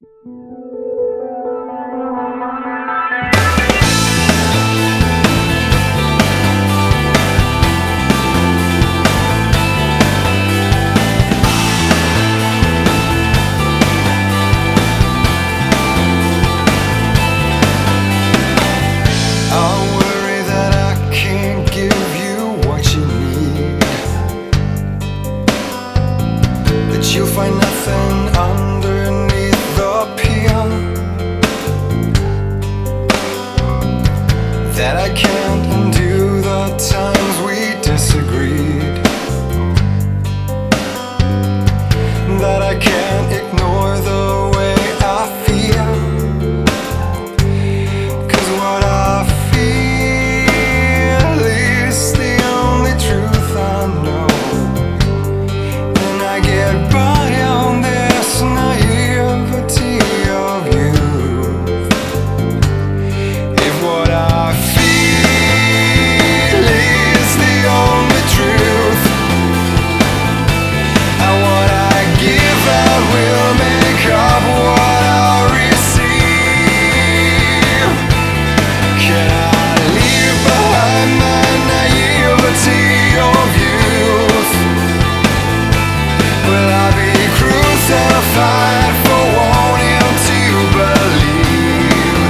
You'll find nothing underneath the peel that I can't undo the times we disagreed, that I can't ignore the way I feel, 'cause what I feel is the only truth I know, and I get by on this naivety of youth. If what I feel is the only truth, and what I give out will make up what I receive, can I leave behind my naivety of youth? Will I be crucified for wanting to believe?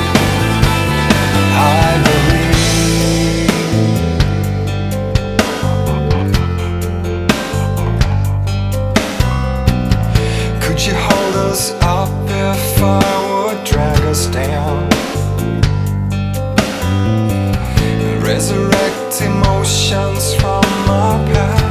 I believe. Could you hold us up if I would drag us down? Resurrect emotions from my past.